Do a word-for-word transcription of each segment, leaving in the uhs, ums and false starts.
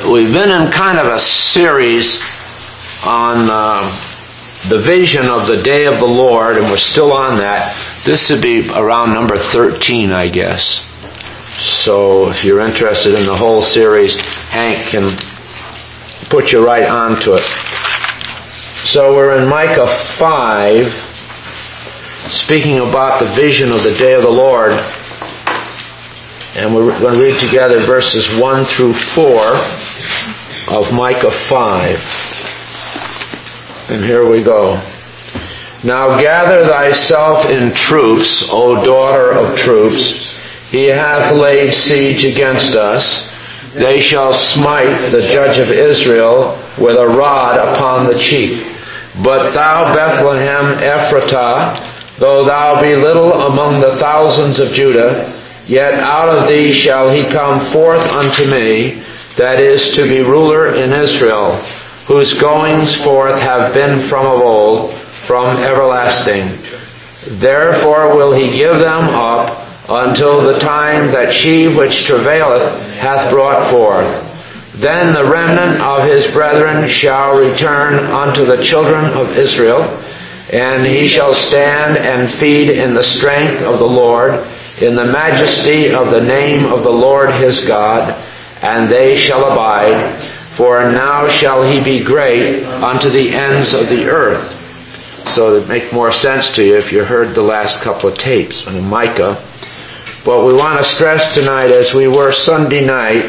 we've been in kind of a series on uh, the vision of the day of the Lord, and we're still on that. This would be around number thirteen, I guess. So if you're interested in the whole series, Hank can put you right onto it. So we're in Micah five, speaking about the vision of the day of the Lord. And we're going to read together verses one through four of Micah five. And here we go. Now gather thyself in troops, O daughter of troops. He hath laid siege against us. They shall smite the judge of Israel with a rod upon the cheek. But thou, Bethlehem Ephratah, though thou be little among the thousands of Judah, yet out of thee shall he come forth unto me, that is to be ruler in Israel, whose goings forth have been from of old, from everlasting. Therefore will he give them up until the time that she which travaileth hath brought forth. Then the remnant of his brethren shall return unto the children of Israel, and he shall stand and feed in the strength of the Lord, in the majesty of the name of the Lord his God, and they shall abide. For now shall he be great unto the ends of the earth. So it make more sense to you if you heard the last couple of tapes on Micah. But we want to stress tonight, as we were Sunday night,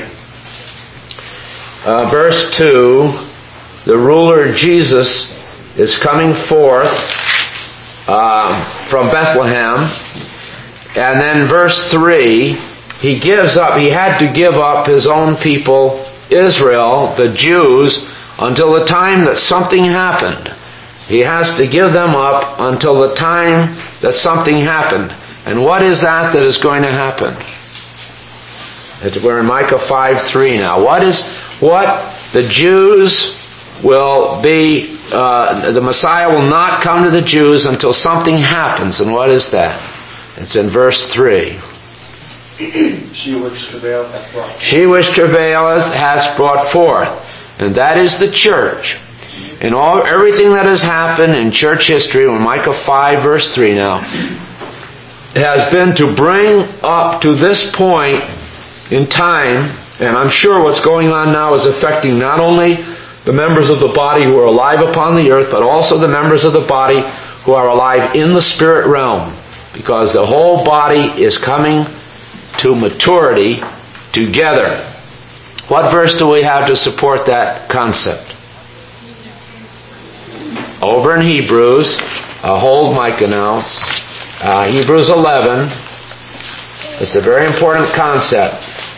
uh, verse two, the ruler Jesus is coming forth uh, from Bethlehem. And then verse three, he gives up, he had to give up his own people, Israel, the Jews, until the time that something happened. He has to give them up until the time that something happened. And what is that that is going to happen? We're in Micah five three now. What is, what the Jews will be, uh, the Messiah will not come to the Jews until something happens. And what is that? It's in verse three. She which travaileth hath brought forth. She which travaileth hath brought forth. And that is the church. And all everything that has happened in church history, in Micah five verse three now, has been to bring up to this point in time, and I'm sure what's going on now is affecting not only the members of the body who are alive upon the earth, but also the members of the body who are alive in the spirit realm. Because the whole body is coming to maturity together. What verse do we have to support that concept? Over in Hebrews, uh, hold Micah now, uh, Hebrews eleven. It's a very important concept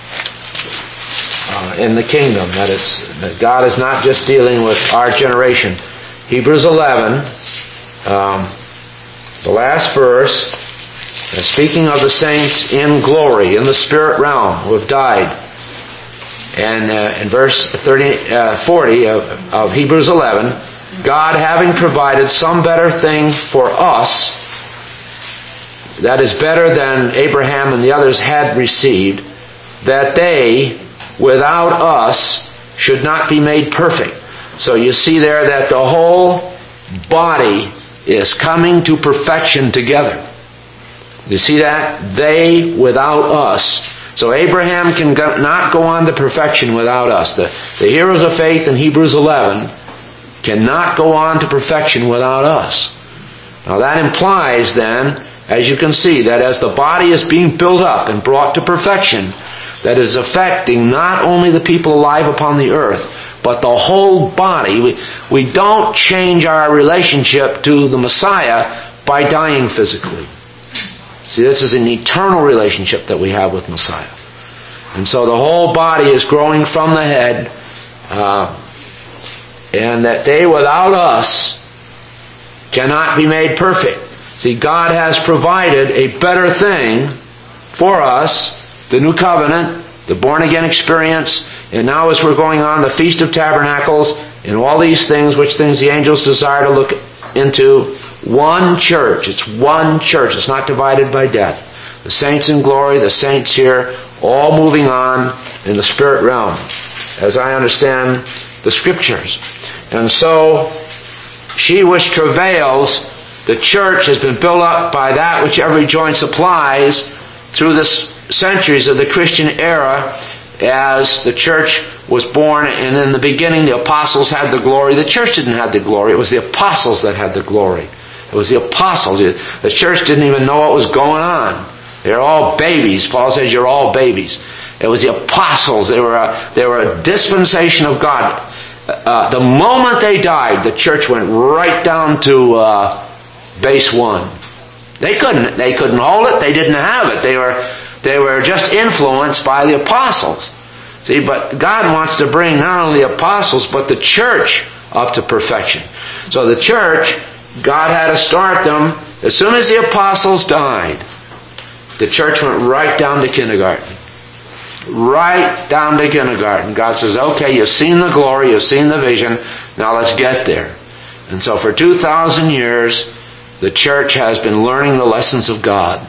uh, in the kingdom. That is, that God is not just dealing with our generation. Hebrews eleven, um, the last verse, uh, speaking of the saints in glory, in the spirit realm, who have died. And uh, in verse thirty, uh, forty of, of Hebrews eleven, God having provided some better thing for us, that is better than Abraham and the others had received, that they, without us, should not be made perfect. So you see there that the whole body is coming to perfection together. You see that? They without us. So Abraham can go, not go on to perfection without us. The, the heroes of faith in Hebrews eleven cannot go on to perfection without us. Now that implies then, as you can see, that as the body is being built up and brought to perfection, that is affecting not only the people alive upon the earth, but the whole body. We, we don't change our relationship to the Messiah by dying physically. See, this is an eternal relationship that we have with Messiah. And so the whole body is growing from the head, uh, and that they without us cannot be made perfect. See, God has provided a better thing for us, the new covenant, the born-again experience, and now as we're going on, the Feast of Tabernacles, and all these things, which things the angels desire to look into, one church. It's one church. It's not divided by death. The saints in glory, the saints here, all moving on in the spirit realm. as I understand the Scriptures. And so, she which travails, the church has been built up by that which every joint supplies through the centuries of the Christian era, as the church was born. And in the beginning the apostles had the glory. The church didn't have the glory. It was the apostles that had the glory. It was the apostles. The church didn't even know what was going on. They're all babies. Paul says you're all babies. It was the apostles. They were a, they were a dispensation of God. Uh, the moment they died, the church went right down to uh, base one. They couldn't. They couldn't hold it. They didn't have it. They were. They were just influenced by the apostles. See, but God wants to bring not only the apostles but the church up to perfection. So the church, God had to start them as soon as the apostles died. The church went right down to kindergarten. Right down to kindergarten. God says, okay, you've seen the glory, you've seen the vision, now let's get there. And so for two thousand years, the church has been learning the lessons of God.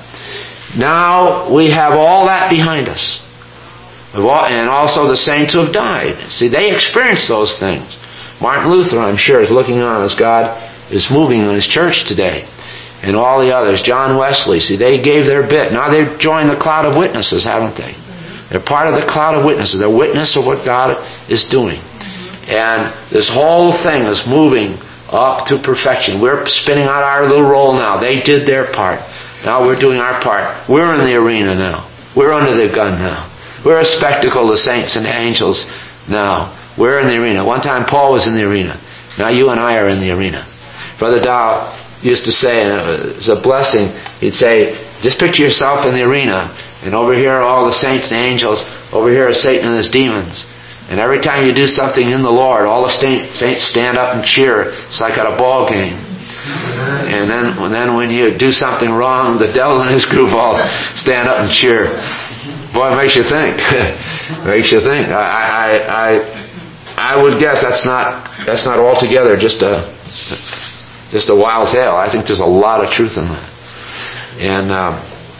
Now we have all that behind us. And also the saints who have died. See, they experienced those things. Martin Luther, I'm sure, is looking on as God is moving in His church today. And all the others. John Wesley, see, they gave their bit. Now they've joined the cloud of witnesses, haven't they? They're part of the cloud of witnesses. They're witness of what God is doing. And this whole thing is moving up to perfection. We're spinning out our little role now. They did their part. Now we're doing our part. We're in the arena now. We're under the gun now. We're a spectacle to saints and angels now. We're in the arena. One time Paul was in the arena. Now you and I are in the arena. Brother Dow used to say, and it was a blessing, he'd say, just picture yourself in the arena. And over here are all the saints and angels. Over here are Satan and his demons. And every time you do something in the Lord, all the saints stand up and cheer. It's like at a ball game. And then, and then when you do something wrong, the devil and his group all stand up and cheer. Boy, it makes you think. It makes you think. I, I, I, I would guess that's not that's not altogether just a just a wild tale. I think there's a lot of truth in that. And um,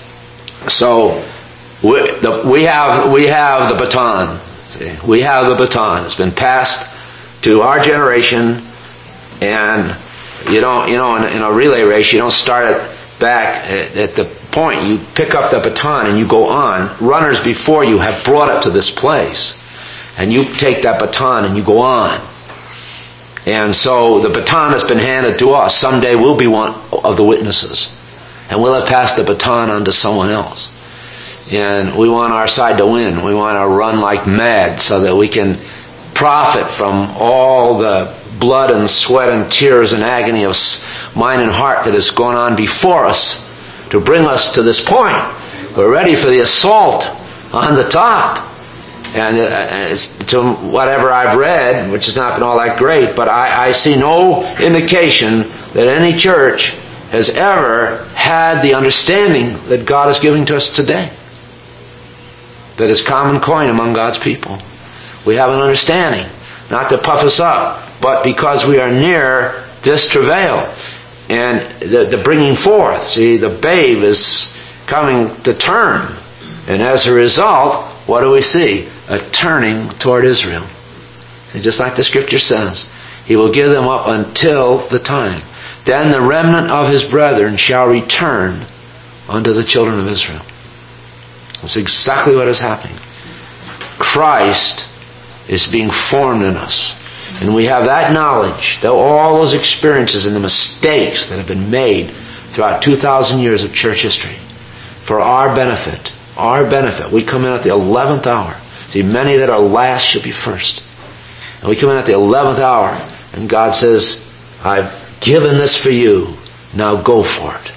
so we, the, we have we have the baton. See, we have the baton. It's been passed to our generation, and you don't you know in, in a relay race you don't start it back at, at the point. You pick up the baton and you go on. Runners before you have brought it to this place, and you take that baton and you go on. And so the baton has been handed to us. Someday we'll be one of the witnesses, and we'll have passed the baton on to someone else. And we want our side to win. We want to run like mad so that we can profit from all the blood and sweat and tears and agony of mind and heart that has gone on before us to bring us to this point. We're ready for the assault on the top. And to whatever I've read, which has not been all that great, but I, I see no indication that any church has ever had the understanding that God is giving to us today. That is common coin among God's people. We have an understanding, not to puff us up, but because we are near this travail and the, the bringing forth. See, the babe is coming to term, and as a result, what do we see? A turning toward Israel. And just like the Scripture says, He will give them up until the time. Then the remnant of His brethren shall return unto the children of Israel. That's exactly what is happening. Christ is being formed in us. And we have that knowledge, that all those experiences and the mistakes that have been made throughout two thousand years of church history for our benefit. Our benefit. We come in at the eleventh hour. See, many that are last shall be first. And we come in at the eleventh hour, and God says, I've given this for you. Now go for it.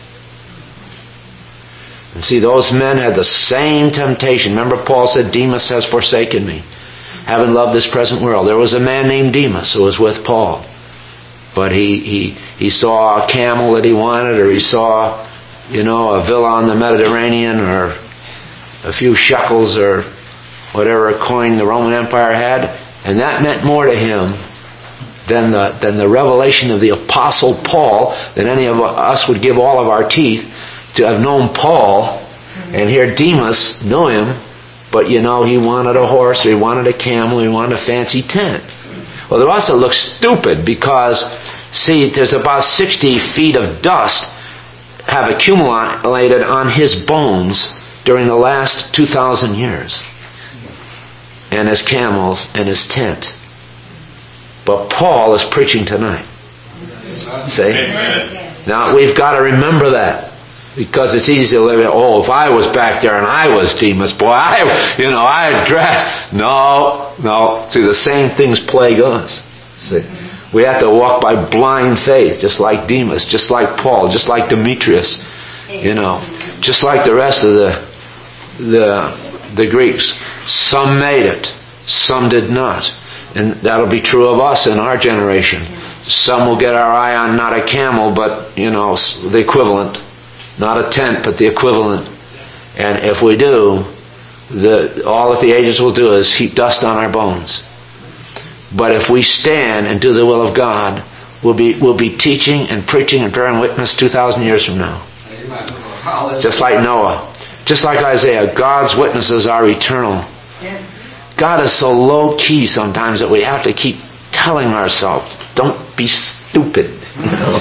And see, those men had the same temptation. Remember, Paul said, Demas has forsaken me, having loved this present world. There was a man named Demas who was with Paul. But he, he, he saw a camel that he wanted, or he saw, you know, a villa on the Mediterranean, or a few shekels, or whatever coin the Roman Empire had. And that meant more to him than the, than the revelation of the Apostle Paul, than any of us would give all of our teeth to have known Paul. And here Demas knew him, but you know, he wanted a horse, or he wanted a camel, or he wanted a fancy tent. Well, it also looks stupid because, see, there's about sixty feet of dust have accumulated on his bones during the last two thousand years. And his camels and his tent. But Paul is preaching tonight. See? Amen. Now, we've got to remember that. Because it's easy to live it. Oh, if I was back there and I was Demas, boy, I, you know, I'd dress. No, no. See, the same things plague us. See, we have to walk by blind faith, just like Demas, just like Paul, just like Demetrius, you know, just like the rest of the the the Greeks. Some made it, some did not, and that'll be true of us in our generation. Some will get our eye on not a camel, but you know, the equivalent. Not a tent, but the equivalent. And if we do, the, all that the ages will do is heap dust on our bones. But if we stand and do the will of God, we'll be we'll be teaching and preaching and bearing witness two thousand years from now. Amen. Just like Noah. Just like Isaiah, God's witnesses are eternal. Yes. God is so low key sometimes that we have to keep telling ourselves, don't be stupid. You know?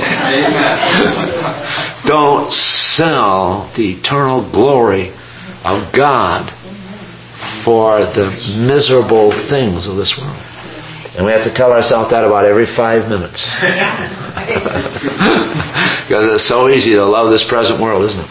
Don't sell the eternal glory of God for the miserable things of this world. And we have to tell ourselves that about every five minutes. Because it's so easy to love this present world, isn't it?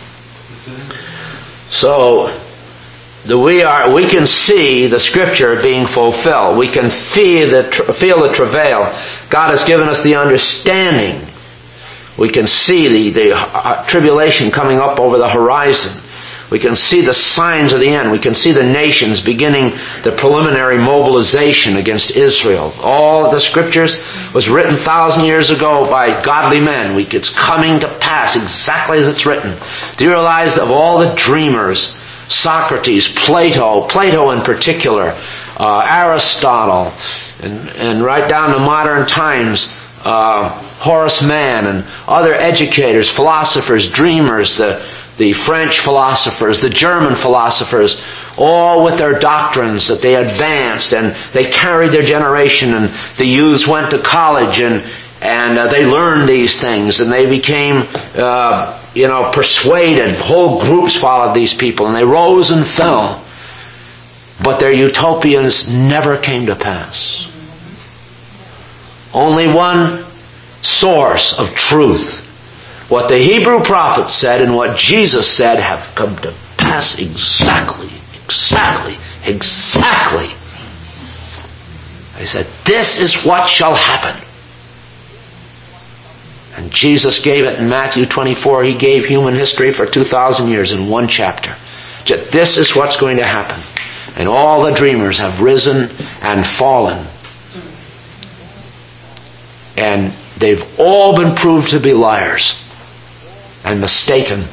So, the, we are we can see the Scripture being fulfilled. We can feel the feel the travail. God has given us the understanding. We can see the, the uh, tribulation coming up over the horizon. We can see the signs of the end. We can see the nations beginning the preliminary mobilization against Israel. All the Scriptures was written thousand years ago by godly men. We, it's coming to pass exactly as it's written. Do you realize of all the dreamers, Socrates, Plato, Plato in particular, uh, Aristotle, and, and right down to modern times, uh, Horace Mann and other educators, philosophers, dreamers, the, the French philosophers, the German philosophers, all with their doctrines that they advanced and they carried their generation, and the youths went to college and and uh, they learned these things and they became uh, you know persuaded. Whole groups followed these people and they rose and fell, but their utopias never came to pass. Only one source of truth. What the Hebrew prophets said and what Jesus said have come to pass exactly, exactly, exactly. They said, this is what shall happen. And Jesus gave it in Matthew twenty-four. He gave human history for two thousand years in one chapter. This is what's going to happen. And all the dreamers have risen and fallen. And they've all been proved to be liars and mistaken.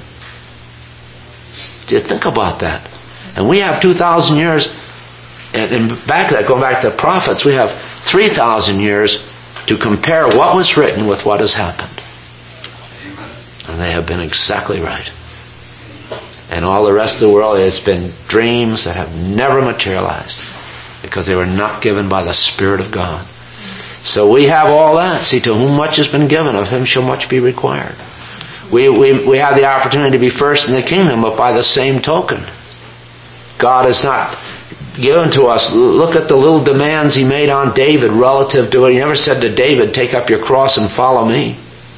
Do you think about that? And we have two thousand years, and, and back that, going back to the prophets, we have three thousand years to compare what was written with what has happened. And they have been exactly right. And all the rest of the world, it's been dreams that have never materialized because they were not given by the Spirit of God. So we have all that. See, to whom much has been given, of him shall much be required. We, we, we have the opportunity to be first in the kingdom, but by the same token, God has not given to us. Look at the little demands he made on David relative to it. He never said to David, take up your cross and follow me.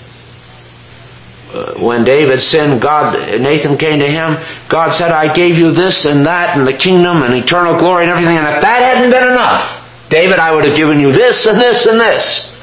Uh, when David sinned, God, Nathan came to him. God said, I gave you this and that and the kingdom and eternal glory and everything. And if that hadn't been enough, David, I would have given you this and this and this.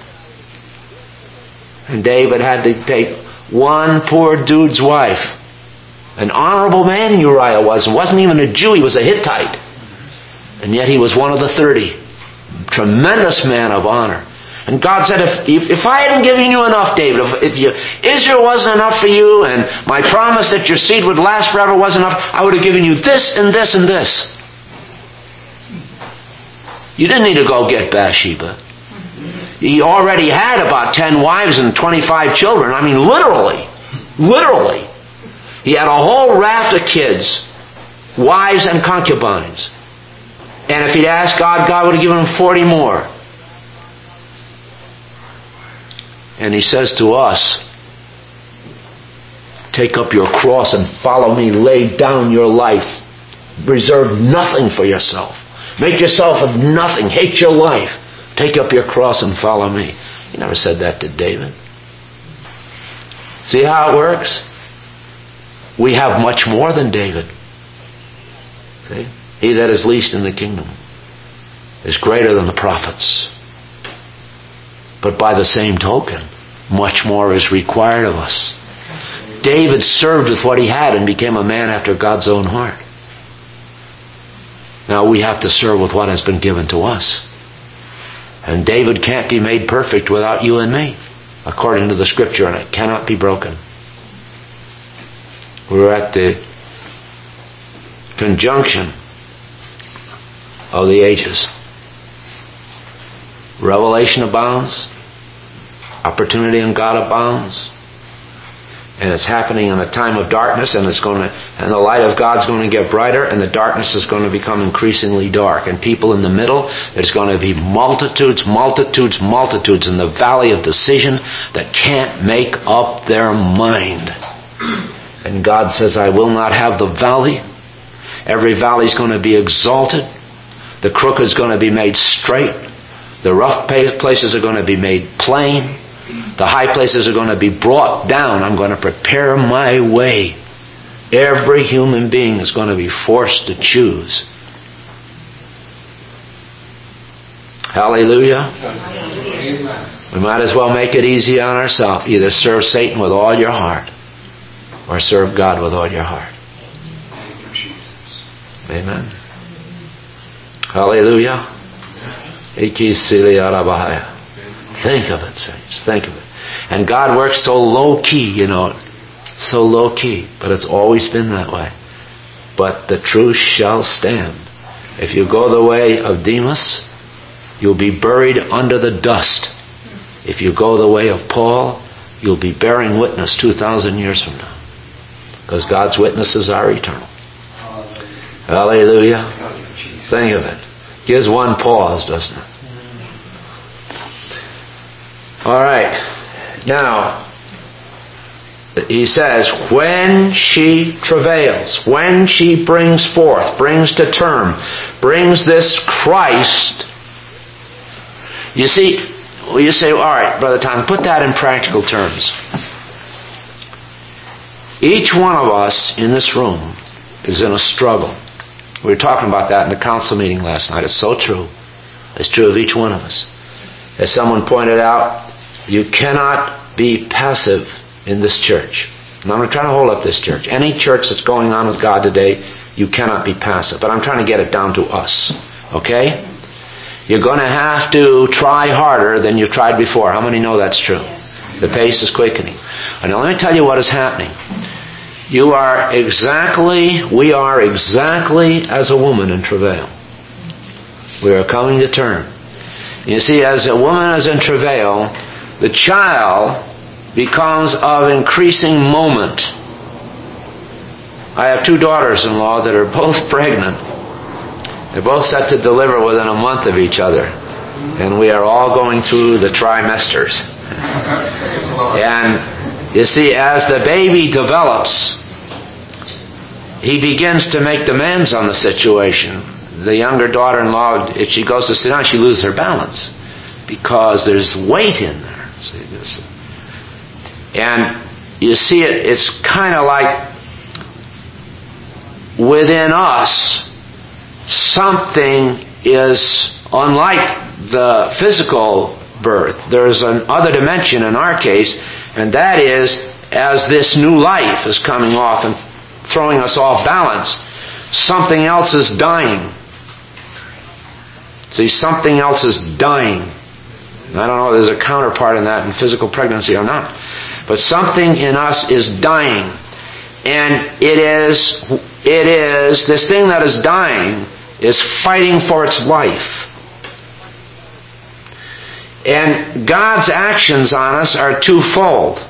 And David had to take one poor dude's wife. An honorable man Uriah was. He wasn't even a Jew. He was a Hittite. And yet he was one of the thirty. Tremendous man of honor. And God said, if, if, if I hadn't given you enough, David, if, if you, Israel wasn't enough for you, and my promise that your seed would last forever wasn't enough, I would have given you this and this and this. You didn't need to go get Bathsheba. He already had about ten wives and twenty-five children. I mean, literally. Literally. He had a whole raft of kids, wives and concubines. And if he'd asked God, God would have given him forty more. And he says to us, take up your cross and follow me. Lay down your life. Reserve nothing for yourself. Make yourself of nothing. Hate your life. Take up your cross and follow me. He never said that to David. See how it works? We have much more than David. See? He that is least in the kingdom is greater than the prophets. But by the same token, much more is required of us. David served with what he had and became a man after God's own heart. Now we have to serve with what has been given to us. And David can't be made perfect without you and me, according to the Scripture, and it cannot be broken. We're at the conjunction of the ages. Revelation abounds. Opportunity in God abounds. And it's happening in a time of darkness, and it's going to, and the light of God's going to get brighter, and the darkness is going to become increasingly dark. And people in the middle, there's going to be multitudes, multitudes, multitudes in the valley of decision that can't make up their mind. And God says, I will not have the valley. Every valley is going to be exalted. The crooked is going to be made straight. The rough places are going to be made plain. The high places are going to be brought down. I'm going to prepare my way. Every human being is going to be forced to choose. Hallelujah. Amen. We might as well make it easy on ourselves. Either serve Satan with all your heart or serve God with all your heart. Amen. Hallelujah. Think of it, saints. Think of it. And God works so low key, you know, so low key, but it's always been that way. But the truth shall stand. If you go the way of Demas, you'll be buried under the dust. If you go the way of Paul, you'll be bearing witness two thousand years from now. Because God's witnesses are eternal. Hallelujah. Think of it. Gives one pause, doesn't it? All right. Now, he says, when she travails, when she brings forth, brings to term, brings this Christ. You see, well, you say, all right, Brother Tom, put that in practical terms. Each one of us in this room is in a struggle. We were talking about that in the council meeting last night. It's so true. It's true of each one of us. As someone pointed out, you cannot be passive in this church. And I'm not trying to hold up this church. Any church that's going on with God today, you cannot be passive. But I'm trying to get it down to us. Okay? You're going to have to try harder than you've tried before. How many know that's true? The pace is quickening. And now let me tell you what is happening. You are exactly, we are exactly as a woman in travail. We are coming to term. You see, as a woman is in travail, the child becomes of increasing moment. I have two daughters-in-law that are both pregnant. They're both set to deliver within a month of each other. And we are all going through the trimesters. And you see, as the baby develops, he begins to make demands on the situation. The younger daughter-in-law, if she goes to sit down, she loses her balance because there's weight in there. See this? And you see it, it's kind of like within us, something is unlike the physical birth. There's another dimension in our case, and that is, as this new life is coming off and throwing us off balance, something else is dying. See, something else is dying. I don't know if there's a counterpart in that in physical pregnancy or not. But something in us is dying. And it is, it is, this thing that is dying is fighting for its life. And God's actions on us are twofold.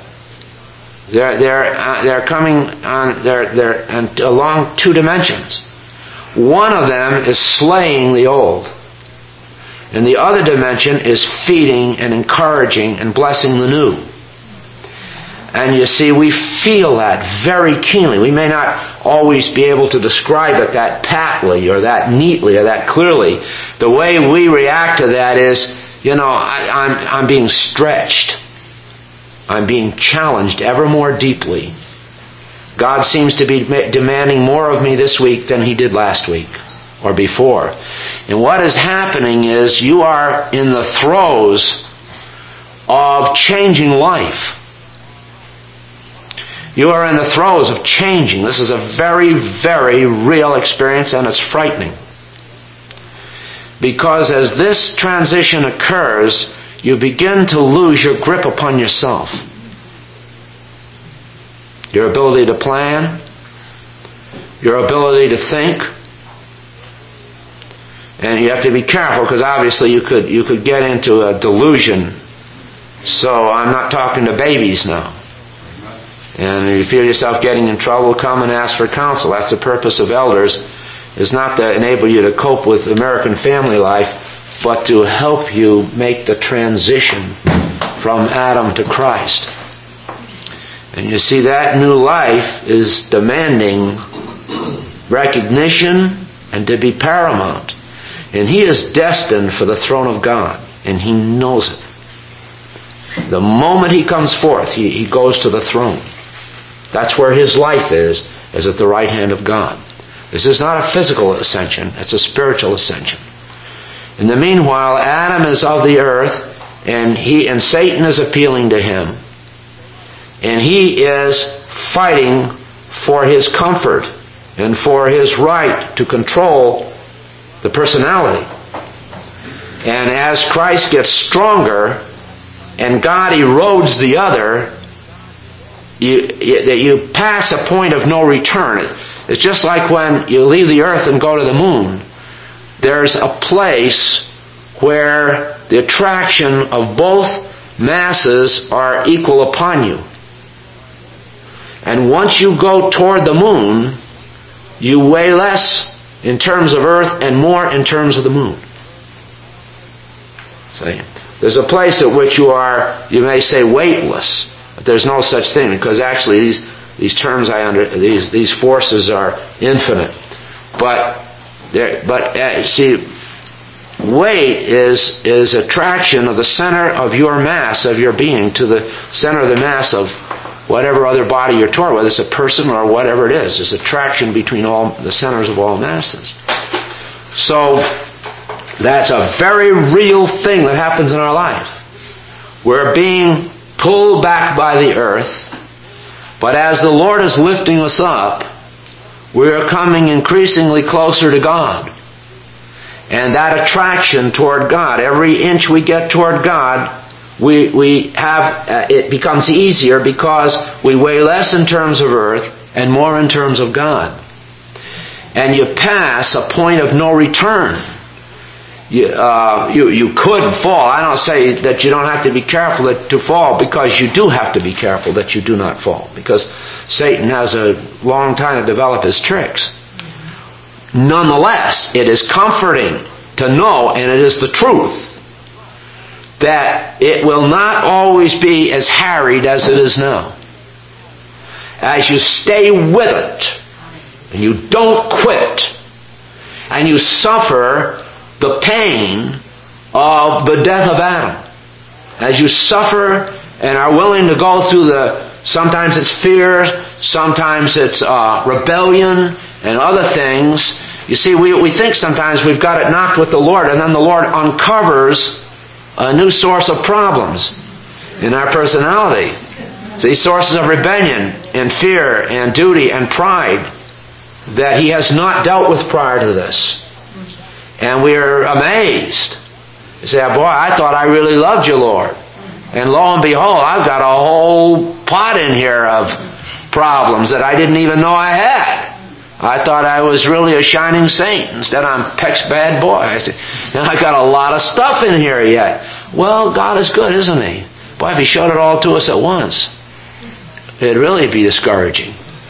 They're, they're, uh, they're coming on, they're, they're along two dimensions. One of them is slaying the old. And the other dimension is feeding and encouraging and blessing the new. And you see, we feel that very keenly. We may not always be able to describe it that patly or that neatly or that clearly. The way we react to that is, you know, I, I'm, I'm being stretched. I'm being challenged ever more deeply. God seems to be demanding more of me this week than He did last week or before. And what is happening is you are in the throes of changing life. You are in the throes of changing. This is a very, very real experience, and it's frightening. Because as this transition occurs, you begin to lose your grip upon yourself. Your ability to plan, your ability to think. And you have to be careful, because obviously you could you could get into a delusion. So I'm not talking to babies now. And if you feel yourself getting in trouble, come and ask for counsel. That's the purpose of elders, is not to enable you to cope with American family life, but to help you make the transition from Adam to Christ. And you see, that new life is demanding recognition and to be paramount. And he is destined for the throne of God, and he knows it. The moment he comes forth, he, he goes to the throne. That's where his life is, is at the right hand of God. This is not a physical ascension, it's a spiritual ascension. In the meanwhile, Adam is of the earth, and he and Satan is appealing to him. And he is fighting for his comfort and for his right to control the personality. And as Christ gets stronger and God erodes the other, you, you pass a point of no return. It's just like when you leave the earth and go to the moon. There's a place where the attraction of both masses are equal upon you. And once you go toward the moon, you weigh less in terms of earth and more in terms of the moon. See? There's a place at which you are, you may say, weightless. But there's no such thing, because actually these these terms I under these these forces are infinite. But there, but uh, see, weight is is attraction of the center of your mass of your being to the center of the mass of whatever other body you're toward, whether it's a person or whatever it is. There's attraction between all the centers of all masses. So that's a very real thing that happens in our lives. We're being pulled back by the earth, but as the Lord is lifting us up, we're coming increasingly closer to God. And that attraction toward God, every inch we get toward God, we we have uh, it becomes easier, because we weigh less in terms of earth and more in terms of God. And you pass a point of no return. You, uh, you you could fall. I don't say that you don't have to be careful that, to fall, because you do have to be careful that you do not fall, because Satan has a long time to develop his tricks. Nonetheless, it is comforting to know, and it is the truth, that it will not always be as harried as it is now. As you stay with it, and you don't quit, and you suffer the pain of the death of Adam. As you suffer and are willing to go through the, sometimes it's fear, sometimes it's uh, rebellion and other things. You see, we, we think sometimes we've got it knocked with the Lord, and then the Lord uncovers a new source of problems in our personality. These sources of rebellion and fear and duty and pride that He has not dealt with prior to this. And we're amazed. You say, boy, I thought I really loved you, Lord. And lo and behold, I've got a whole pot in here of problems that I didn't even know I had. I thought I was really a shining saint. Instead, I'm Peck's bad boy. I said, I got a lot of stuff in here yet. Well, God is good, isn't He? Boy, if He showed it all to us at once, it'd really be discouraging.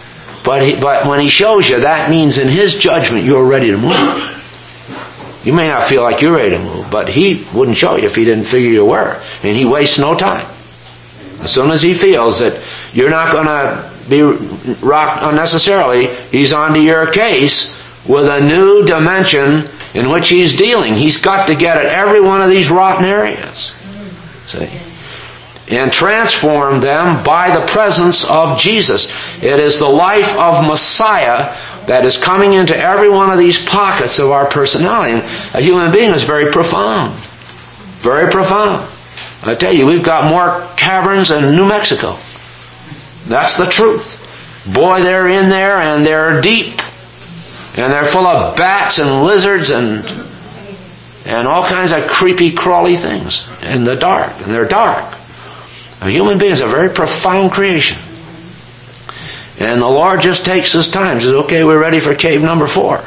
But he, but when he shows you, that means in his judgment you're ready to move. You may not feel like you're ready to move, but he wouldn't show you if he didn't figure you were. And he wastes no time. As soon as he feels that you're not going to be rocked unnecessarily, he's onto your case with a new dimension in which he's dealing. He's got to get at every one of these rotten areas. See? And transform them by the presence of Jesus. It is the life of Messiah that is coming into every one of these pockets of our personality. And a human being is very profound. Very profound. I tell you, we've got more caverns than New Mexico. That's the truth. Boy, they're in there and they're deep. And they're full of bats and lizards and and all kinds of creepy, crawly things in the dark. And they're dark. A human being is a very profound creation. And the Lord just takes his time. He says, okay, we're ready for cave number four.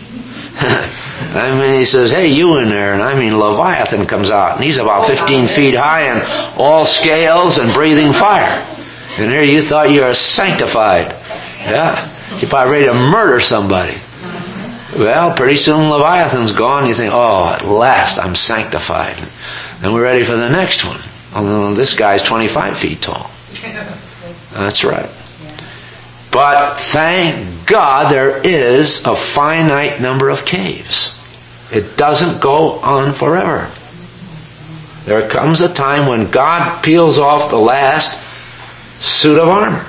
I mean, he says, hey, you in there. And I mean, Leviathan comes out. And he's about fifteen feet high and all scales and breathing fire. And here you thought you were sanctified. Yeah. You're probably ready to murder somebody. Well, pretty soon Leviathan's gone. You think, oh, at last I'm sanctified. And we're ready for the next one. Although this guy's twenty-five feet tall. That's right. But thank God there is a finite number of caves. It doesn't go on forever. There comes a time when God peels off the last suit of armor.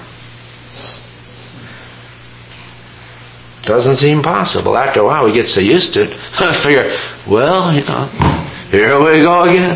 Doesn't seem possible. After a while we get so used to it. I figure, well, you know, here we go again.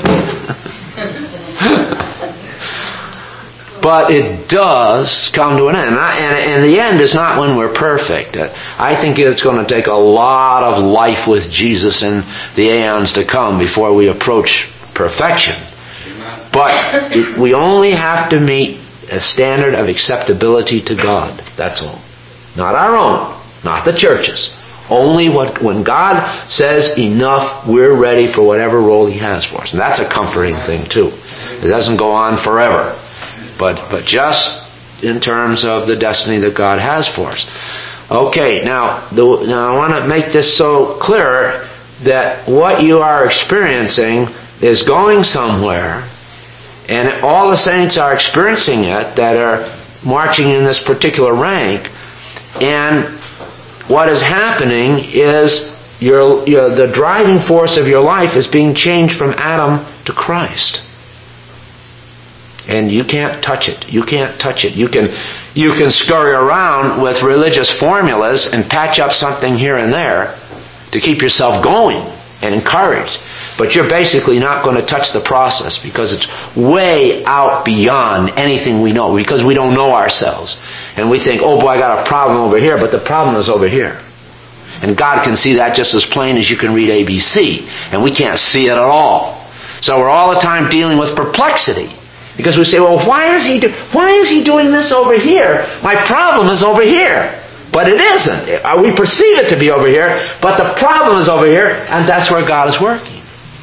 But it does come to an end. And, I, and, and the end is not when we're perfect. I think it's going to take a lot of life with Jesus in the aeons to come before we approach perfection. But it, we only have to meet a standard of acceptability to God. That's all. Not our own. Not the church's. Only what, when God says enough, we're ready for whatever role He has for us. And that's a comforting thing too. It doesn't go on forever. But but just in terms of the destiny that God has for us. Okay, now, the, now I want to make this so clear that what you are experiencing is going somewhere, and all the saints are experiencing it that are marching in this particular rank, and what is happening is your, your, the driving force of your life is being changed from Adam to Christ. And you can't touch it. You can't touch it. You can, you can scurry around with religious formulas and patch up something here and there to keep yourself going and encouraged. But you're basically not going to touch the process because it's way out beyond anything we know, because we don't know ourselves. And we think, oh boy, I got a problem over here, but the problem is over here. And God can see that just as plain as you can read A B C. And we can't see it at all. So we're all the time dealing with perplexity. Because we say, well, why is he do- why is he doing this over here? My problem is over here. But it isn't. We perceive it to be over here, but the problem is over here, and that's where God is working.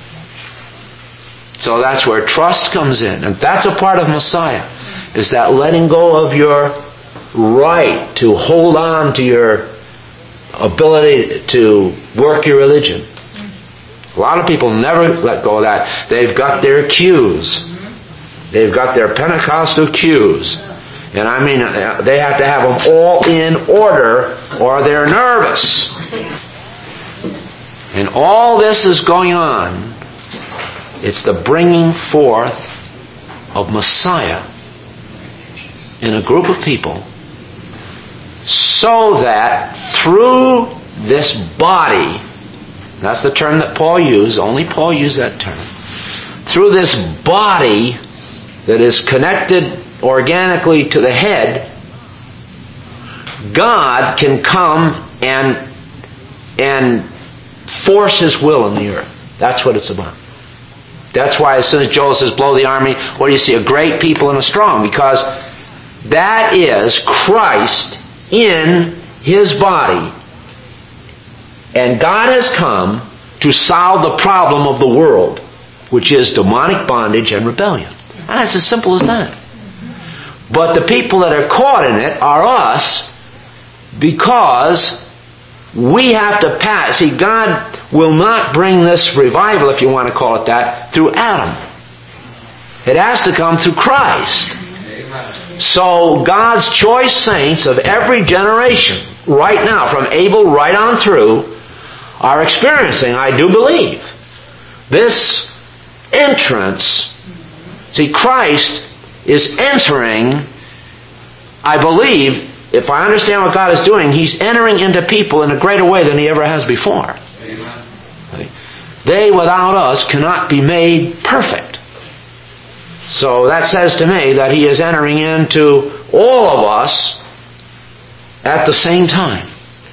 So that's where trust comes in. And that's a part of Messiah, is that letting go of your right to hold on to your ability to work your religion. A lot of people never let go of that. They've got their cues. They've got their Pentecostal cues. And I mean, they have to have them all in order or they're nervous. And all this is going on. It's the bringing forth of Messiah in a group of people so that through this body, that's the term that Paul used, only Paul used that term, through this body that is connected organically to the head, God can come and and force His will in the earth. That's what it's about. That's why as soon as Joel says, blow the army, what do you see? A great people and a strong. Because that is Christ in His body. And God has come to solve the problem of the world, which is demonic bondage and rebellion. And it's as simple as that. But the people that are caught in it are us, Because we have to pass. See, God will not bring this revival, if you want to call it that, through Adam. It has to come through Christ. Amen. So God's choice saints of every generation, right now, from Abel right on through, are experiencing, I do believe, this entrance. See, Christ is entering, I believe, if I understand what God is doing, He's entering into people in a greater way than He ever has before. Amen. They without us cannot be made perfect. So that says to me that He is entering into all of us at the same time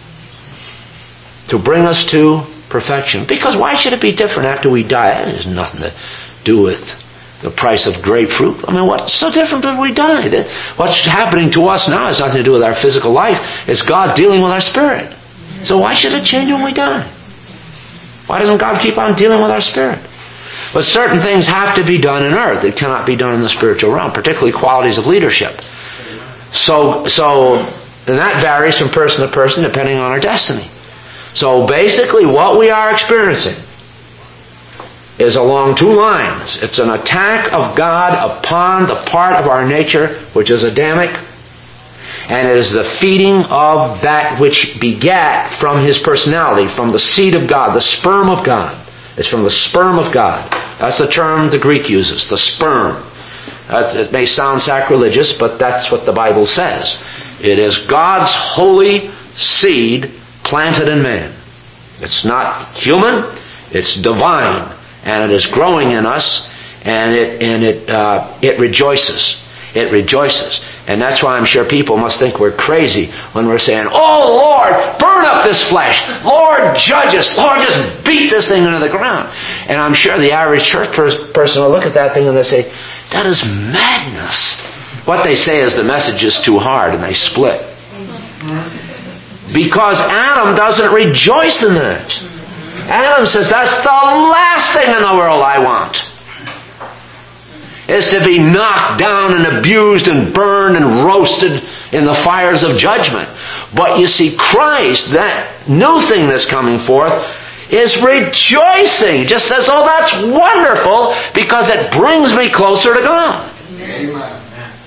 to bring us to perfection. Because why should it be different after we die? That has nothing to do with the price of grapefruit. I mean, what's so different when we die? What's happening to us now has nothing to do with our physical life. It's God dealing with our spirit. So why should it change when we die? Why doesn't God keep on dealing with our spirit? But certain things have to be done in earth. It cannot be done in the spiritual realm, particularly qualities of leadership. So, so, and that varies from person to person depending on our destiny. So basically what we are experiencing is along two lines. It's an attack of God upon the part of our nature which is Adamic, and it is the feeding of that which begat from His personality, from the seed of God, the sperm of God. It's from the sperm of God. That's the term the Greek uses, the sperm. Uh, it may sound sacrilegious, but that's what the Bible says. It is God's holy seed planted in man. It's not human, it's divine. And it is growing in us, and it and it uh, it rejoices. It rejoices. And that's why I'm sure people must think we're crazy when we're saying, "Oh Lord, burn up this flesh. Lord, judge us. Lord, just beat this thing into the ground." And I'm sure the average church pers- person will look at that thing and they say, "That is madness." What they say is the message is too hard, and they split. Because Adam doesn't rejoice in that. Adam says, that's the last thing in the world I want. Is to be knocked down and abused and burned and roasted in the fires of judgment. But you see, Christ, that new thing that's coming forth, is rejoicing. Just says, oh, that's wonderful because it brings me closer to God. Amen.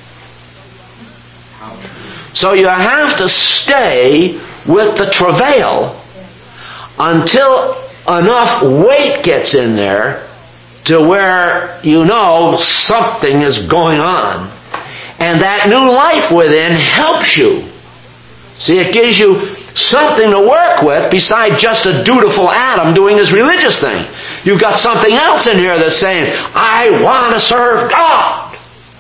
So you have to stay with the travail until enough weight gets in there to where you know something is going on. And that new life within helps you. See, it gives you something to work with besides just a dutiful Adam doing his religious thing. You've got something else in here that's saying, I want to serve God.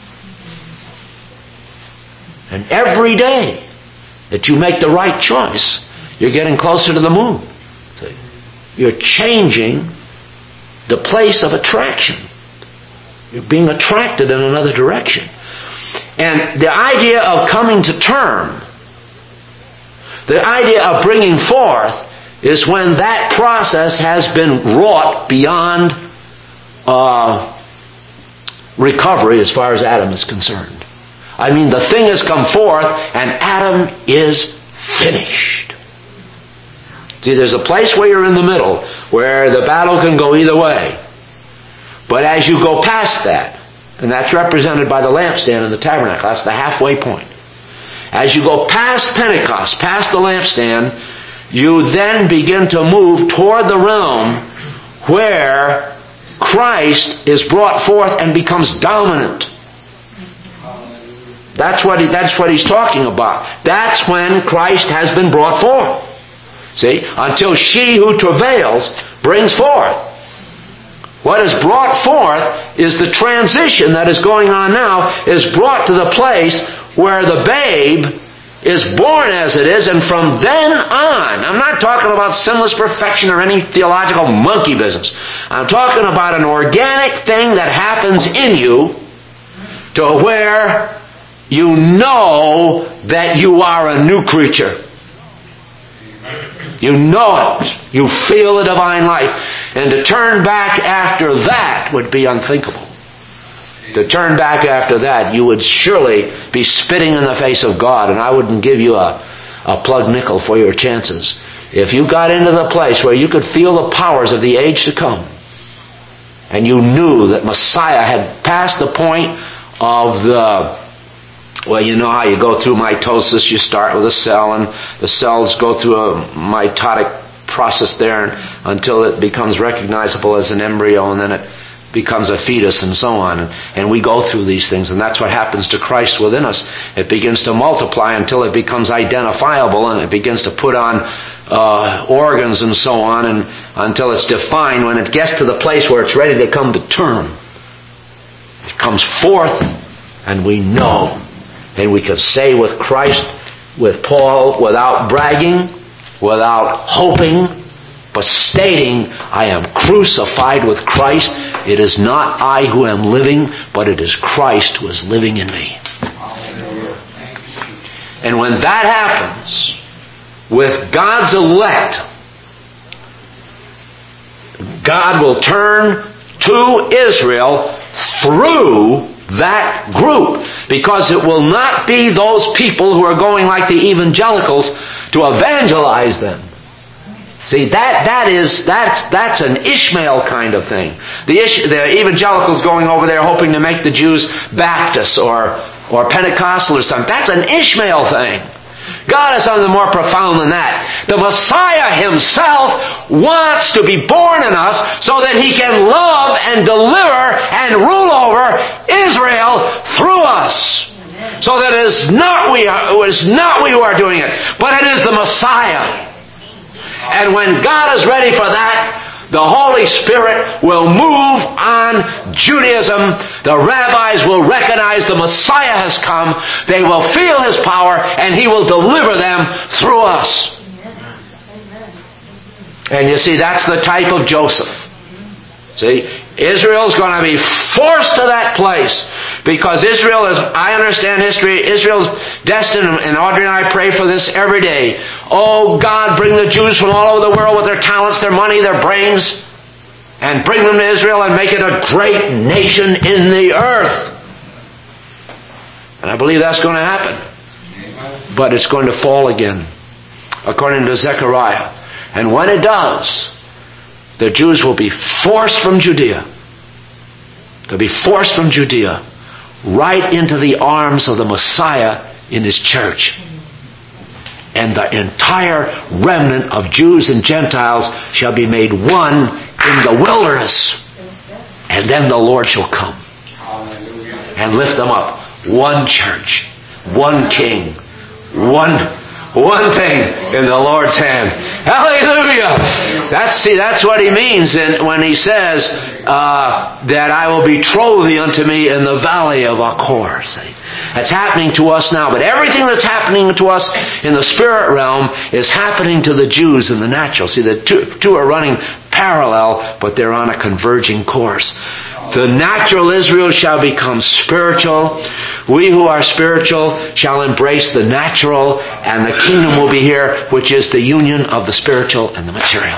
And every day that you make the right choice, you're getting closer to the moon. See? You're changing the place of attraction. You're being attracted in another direction. And the idea of coming to term, the idea of bringing forth, is when that process has been wrought beyond uh, recovery as far as Adam is concerned. I mean, the thing has come forth and Adam is finished. See, there's a place where you're in the middle, where the battle can go either way. But as you go past that, and that's represented by the lampstand in the tabernacle, that's the halfway point. As you go past Pentecost, past the lampstand, you then begin to move toward the realm where Christ is brought forth and becomes dominant. That's what he, that's what he's talking about. That's when Christ has been brought forth. See? Until she who travails brings forth. What is brought forth is the transition that is going on now, is brought to the place where the babe is born as it is, and from then on, I'm not talking about sinless perfection or any theological monkey business. I'm talking about an organic thing that happens in you to where you know that you are a new creature. You know it. You feel the divine life. And to turn back after that would be unthinkable. To turn back after that, you would surely be spitting in the face of God, and I wouldn't give you a, a plug nickel for your chances. If you got into the place where you could feel the powers of the age to come, and you knew that Messiah had passed the point of the, well, you know how you go through mitosis. You start with a cell, and the cells go through a mitotic process there until it becomes recognizable as an embryo, and then it becomes a fetus, and so on. And, and we go through these things, and that's what happens to Christ within us. It begins to multiply until it becomes identifiable, and it begins to put on uh, organs and so on, and until it's defined. When it gets to the place where it's ready to come to term, it comes forth, and we know. And we can say with Christ, with Paul, without bragging, without hoping, but stating, I am crucified with Christ. It is not I who am living, but it is Christ who is living in me. And when that happens, with God's elect, God will turn to Israel through that group, because it will not be those people who are going like the evangelicals to evangelize them. See, that that is that's that's an Ishmael kind of thing. The Ish, the evangelicals going over there hoping to make the Jews Baptists or or Pentecostal or something. That's an Ishmael thing. God is something more profound than that. The Messiah Himself wants to be born in us so that He can love and deliver and rule over Israel through us. So that it is not we are, it is not we who are doing it, but it is the Messiah. And when God is ready for that, the Holy Spirit will move on Judaism. The rabbis will recognize the Messiah has come. They will feel His power, and He will deliver them through us. And you see, that's the type of Joseph. See, Israel's going to be forced to that place, because Israel is, I understand history, Israel's destined, and Audrey and I pray for this every day. Oh God, bring the Jews from all over the world with their talents, their money, their brains, and bring them to Israel and make it a great nation in the earth. And I believe that's going to happen. But it's going to fall again, according to Zechariah. And when it does, the Jews will be forced from Judea. They'll be forced from Judea right into the arms of the Messiah in His church. And the entire remnant of Jews and Gentiles shall be made one in the wilderness. And then the Lord shall come and lift them up. One church, one king, one One thing in the Lord's hand. Hallelujah! That's, see, that's what He means in, when He says uh, that I will betroth thee unto me in the valley of Achor. See? That's happening to us now. But everything that's happening to us in the spirit realm is happening to the Jews in the natural. See, the two, two are running parallel, but they're on a converging course. The natural Israel shall become spiritual. We who are spiritual shall embrace the natural, and the kingdom will be here, which is the union of the spiritual and the material.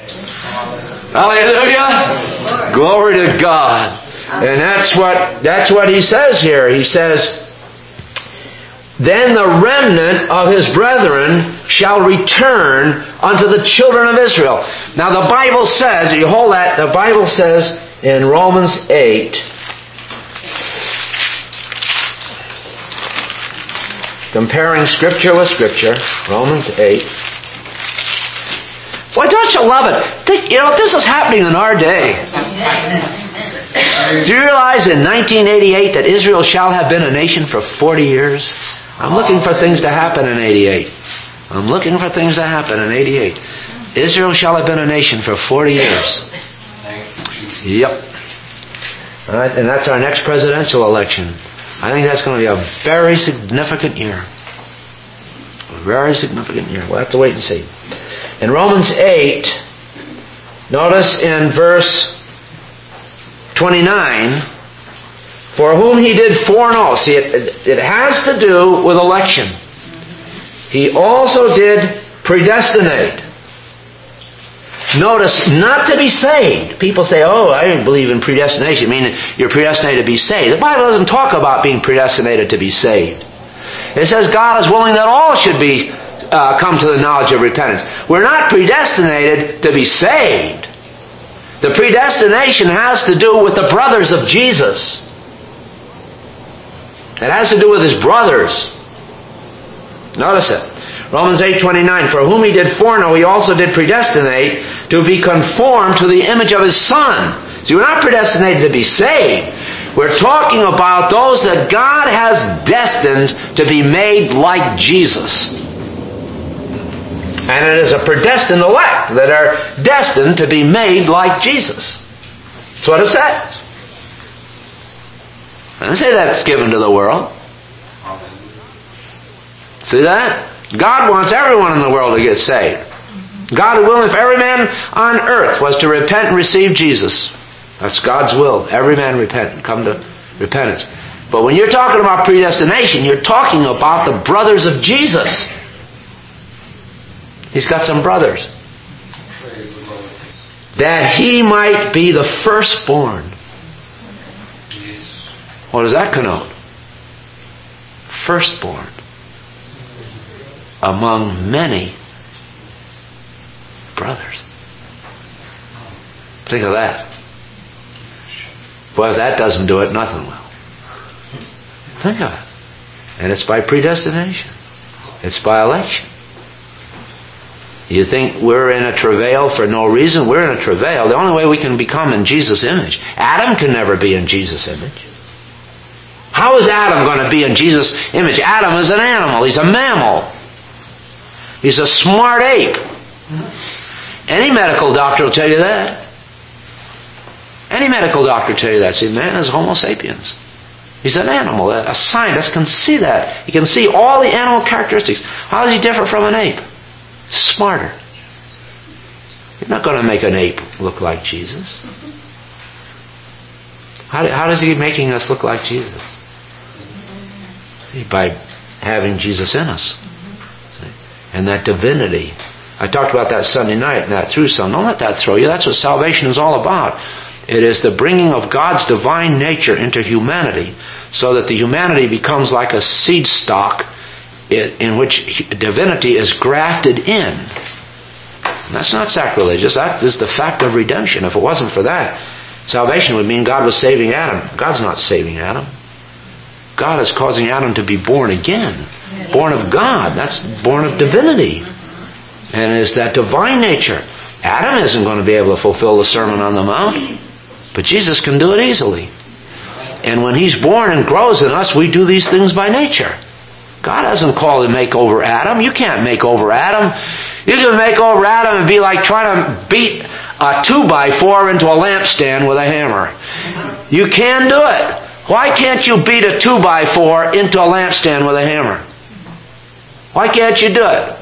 Hallelujah! Glory to God. And that's what that's what He says here. He says, then the remnant of His brethren shall return unto the children of Israel. Now the Bible says, you hold that, the Bible says in Romans eight, comparing Scripture with Scripture, Romans eight. Boy, don't you love it? Think, you know, this is happening in our day. Do you realize in nineteen eighty-eight that Israel shall have been a nation for forty years? I'm looking for things to happen in eighty-eight. I'm looking for things to happen in eighty-eight. Israel shall have been a nation for forty years. Yep. All right, and that's our next presidential election. I think that's going to be a very significant year. A very significant year. We'll have to wait and see. In Romans eight, notice in verse twenty-nine, for whom He did foreknow. See, it, it has to do with election. He also did predestinate. Notice, not to be saved. People say, oh, I don't believe in predestination. I mean, you're predestinated to be saved. The Bible doesn't talk about being predestinated to be saved. It says God is willing that all should be uh, come to the knowledge of repentance. We're not predestinated to be saved. The predestination has to do with the brothers of Jesus. It has to do with his brothers. Notice it. Romans eight twenty-nine, for whom he did foreknow, he also did predestinate to be conformed to the image of his Son. See, we're not predestinated to be saved. We're talking about those that God has destined to be made like Jesus. And it is a predestined elect that are destined to be made like Jesus. That's what it says. I didn't say that's given to the world. See that? God wants everyone in the world to get saved. God is willing if every man on earth was to repent and receive Jesus. That's God's will. Every man repent and come to repentance. But when you're talking about predestination, you're talking about the brothers of Jesus. He's got some brothers. That he might be the firstborn. What does that connote? Firstborn. Among many brothers. Think of that. Well, if that doesn't do it, nothing will. Think of it. And it's by predestination. It's by election. You think we're in a travail for no reason? We're in a travail. The only way we can become in Jesus' image. Adam can never be in Jesus' image. How is Adam going to be in Jesus' image? Adam is an animal. He's a mammal. He's a smart ape. Any medical doctor will tell you that. Any medical doctor will tell you that. See, man is Homo sapiens. He's an animal. A scientist can see that. He can see all the animal characteristics. How is he different from an ape? Smarter. You're not going to make an ape look like Jesus. How, how is he making us look like Jesus? By having Jesus in us. See? And that divinity. I talked about that Sunday night and that through some. Don't let that throw you. That's what salvation is all about. It is the bringing of God's divine nature into humanity so that the humanity becomes like a seed stock in which divinity is grafted in. And that's not sacrilegious. That is the fact of redemption. If it wasn't for that, salvation would mean God was saving Adam. God's not saving Adam. God is causing Adam to be born again. Born of God. That's born of divinity. And it is that divine nature. Adam isn't going to be able to fulfill the Sermon on the Mount. But Jesus can do it easily. And when He's born and grows in us, we do these things by nature. God hasn't called to make over Adam. You can't make over Adam. You can make over Adam and be like trying to beat a two by four into a lampstand with a hammer. You can do it. Why can't you beat a two by four into a lampstand with a hammer? Why can't you do it?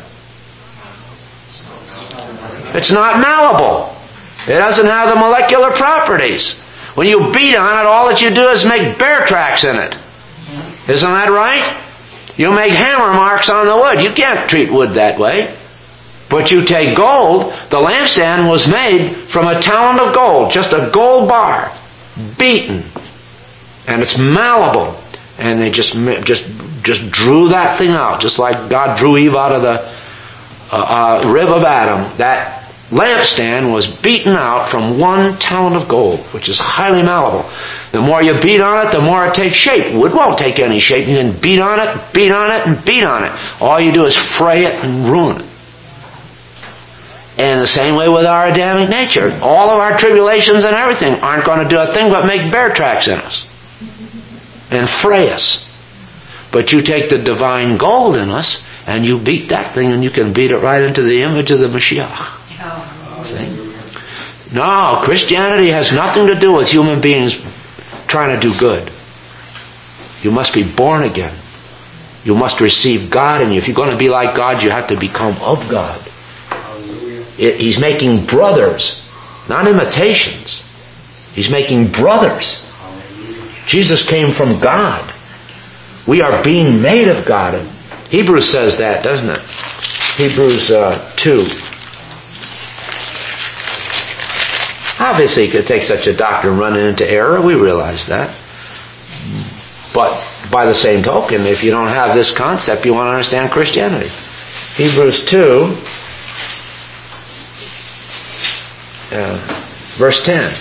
It's not malleable. It doesn't have the molecular properties. When you beat on it, all that you do is make bear tracks in it. Isn't that right? You make hammer marks on the wood. You can't treat wood that way. But you take gold. The lampstand was made from a talent of gold. Just a gold bar. Beaten. And it's malleable. And they just just just drew that thing out. Just like God drew Eve out of the uh, uh, rib of Adam. That lampstand was beaten out from one talent of gold, which is highly malleable. The more you beat on it, the more it takes shape. Wood won't take any shape. You can beat on it, beat on it, and beat on it. All you do is fray it and ruin it. And the same way with our Adamic nature. All of our tribulations and everything aren't going to do a thing but make bear tracks in us. And fray us. But you take the divine gold in us, and you beat that thing, and you can beat it right into the image of the Mashiach. See? No, Christianity has nothing to do with human beings trying to do good. You must be born again. You must receive God in you. If you're going to be like God, you have to become of God. It, he's making brothers, not imitations. He's making brothers. Jesus came from God. We are being made of God. And Hebrews says that, doesn't it? Hebrews uh, two. Obviously, you could take such a doctrine running into error. We realize that. But by the same token, if you don't have this concept, you want to understand Christianity. Hebrews two, uh, verse ten.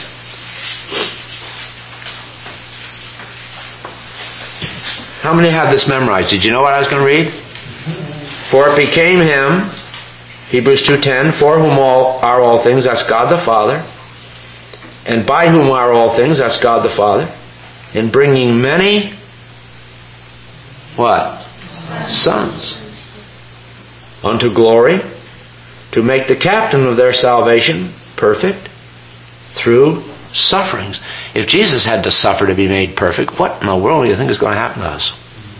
How many have this memorized? Did you know what I was going to read? For it became him, Hebrews two ten, for whom all are all things, that's God the Father, and by whom are all things, that's God the Father, in bringing many, what? Sons. Unto glory, to make the captain of their salvation perfect through sufferings. If Jesus had to suffer to be made perfect, what in the world do you think is going to happen to us?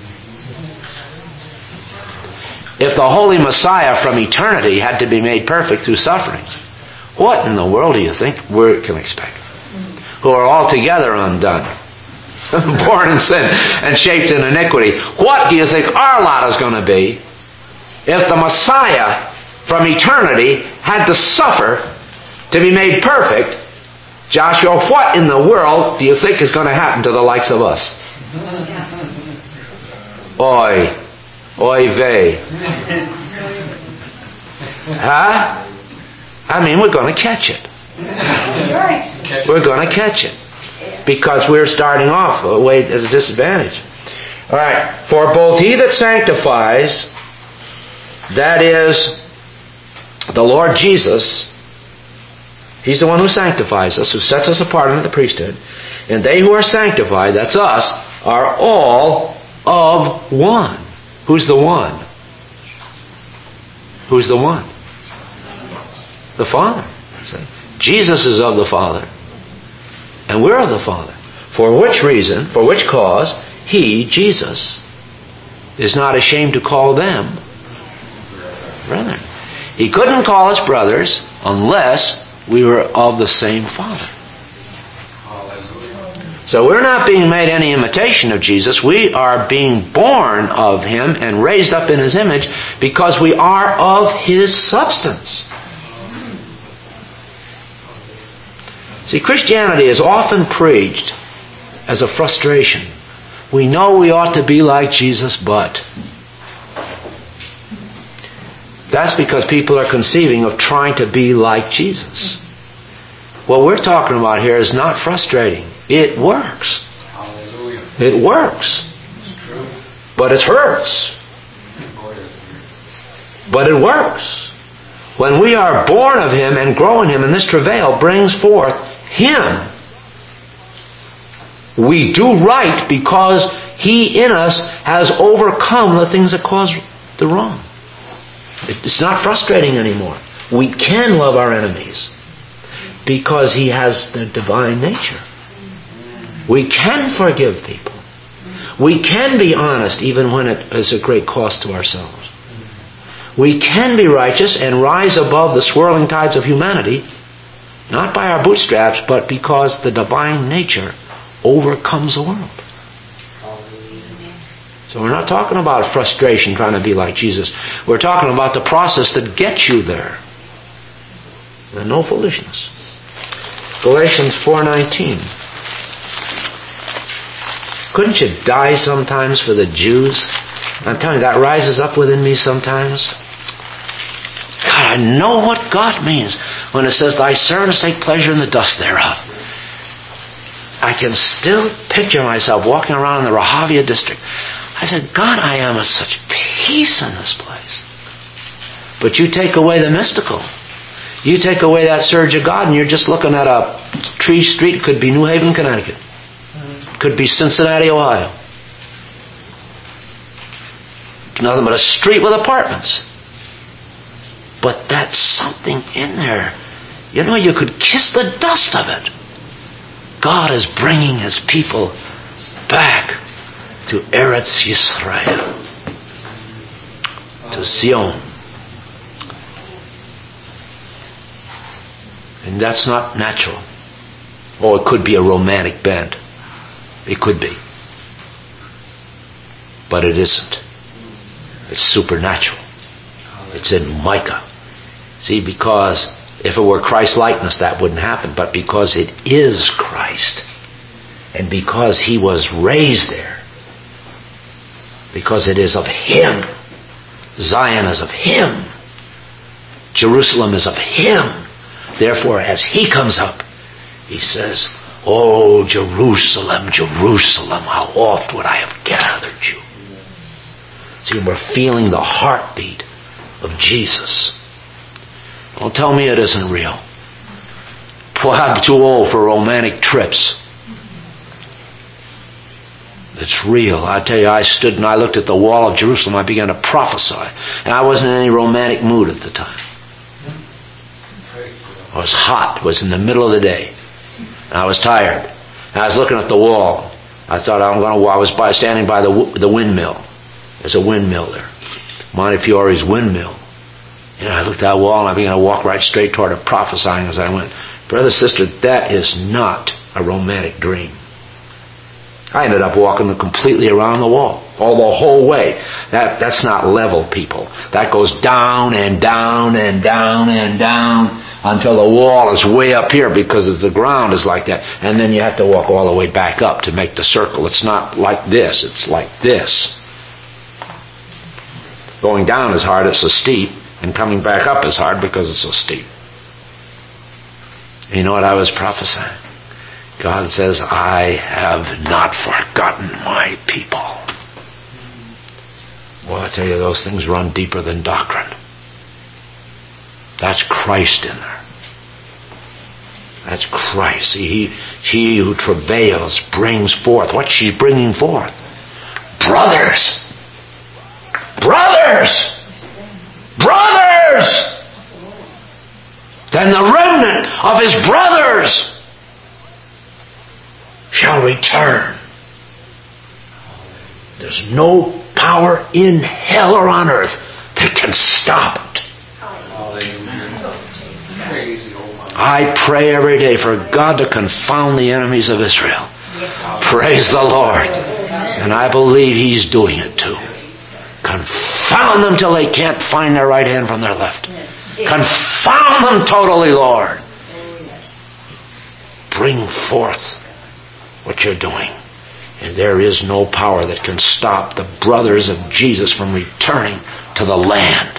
If the Holy Messiah from eternity had to be made perfect through sufferings, what in the world do you think we can expect? Who are altogether undone, born in sin and shaped in iniquity. What do you think our lot is going to be if the Messiah from eternity had to suffer to be made perfect? Joshua, what in the world do you think is going to happen to the likes of us? Oy. Oy vey. Huh? I mean, we're going to catch it. We're going to catch it. Because we're starting off way at a disadvantage. Alright. For both he that sanctifies, that is, the Lord Jesus, he's the one who sanctifies us, who sets us apart under the priesthood, and they who are sanctified, that's us, are all of one. Who's the one? Who's the one? The Father. Jesus is of the Father. And we're of the Father. For which reason, for which cause, he, Jesus, is not ashamed to call them brethren. He couldn't call us brothers unless we were of the same Father. So we're not being made any imitation of Jesus. We are being born of him and raised up in his image because we are of his substance. See, Christianity is often preached as a frustration. We know we ought to be like Jesus, but... That's because people are conceiving of trying to be like Jesus. What we're talking about here is not frustrating. It works. Hallelujah. It works. It's true. But it hurts. But it works. When we are born of him and grow in him, and this travail brings forth him, we do right because he in us has overcome the things that cause the wrong. It's not frustrating anymore. We can love our enemies because he has the divine nature. We can forgive people. We can be honest even when it is a great cost to ourselves. We can be righteous and rise above the swirling tides of humanity, not by our bootstraps, but because the divine nature overcomes the world. So we're not talking about frustration trying to be like Jesus. We're talking about the process that gets you there. And no foolishness. Galatians four nineteen. Couldn't you die sometimes for the Jews? I'm telling you, that rises up within me sometimes. God, I know what God means when it says, thy servants take pleasure in the dust thereof. I can still picture myself walking around in the Rahavia district. I said, God, I am at such peace in this place. But you take away the mystical. You take away that surge of God and you're just looking at a tree street. It could be New Haven, Connecticut. It could be Cincinnati, Ohio. Nothing but a street with apartments. But that's something in there. You know, you could kiss the dust of it. God is bringing his people back to Eretz Yisrael, to Zion. And that's not natural. Oh, it could be a romantic bent. It could be. But it isn't. It's supernatural. It's in Micah. See, because if it were Christ-likeness, that wouldn't happen. But because it is Christ, and because he was raised there, because it is of him, Zion is of Him. Jerusalem is of Him. Therefore, as He comes up, He says, "Oh, Jerusalem, Jerusalem, how oft would I have gathered you." See, we're feeling the heartbeat of Jesus. Don't tell me it isn't real. Boy, I'm too old for romantic trips. It's real. I tell you, I stood and I looked at the wall of Jerusalem. I began to prophesy. And I wasn't in any romantic mood at the time. I was hot. It was in the middle of the day. And I was tired. And I was looking at the wall. I thought I'm going to. I was by, standing by the the windmill. There's a windmill there, Montefiore's windmill. And I looked at that wall and I began to walk right straight toward it, prophesying as I went. Brother, sister, that is not a romantic dream. I ended up walking completely around the wall, all the whole way. That that's not level, people. That goes down and down and down and down until the wall is way up here because the ground is like that. And then you have to walk all the way back up to make the circle. It's not like this. It's like this. Going down is hard. It's so steep. And coming back up is hard because it's so steep. And you know what I was prophesying? God says, "I have not forgotten my people." Well, I tell you, those things run deeper than doctrine. That's Christ in there. That's Christ. He, he who travails brings forth. What's she bringing forth? Brothers! Brothers! Brothers! Then the remnant of His brothers shall return. There's no power in hell or on earth that can stop it. I pray every day for God to confound the enemies of Israel. Praise the Lord. And I believe He's doing it too. Confound them till they can't find their right hand from their left. Confound them totally, Lord. Bring forth what you're doing. And there is no power that can stop the brothers of Jesus from returning to the land.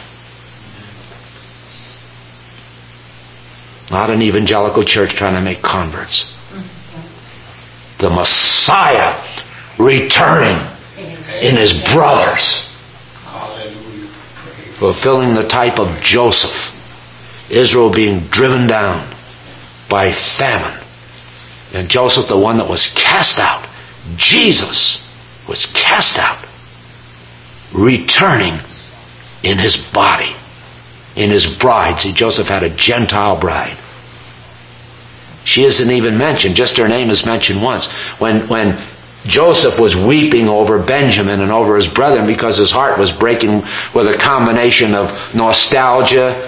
Not an evangelical church trying to make converts. The Messiah returning in His brothers. Fulfilling the type of Joseph. Israel being driven down by famine. And Joseph, the one that was cast out. Jesus was cast out. Returning in His body. In His bride. See, Joseph had a Gentile bride. She isn't even mentioned. Just her name is mentioned once. When, when Joseph was weeping over Benjamin and over his brethren because his heart was breaking with a combination of nostalgia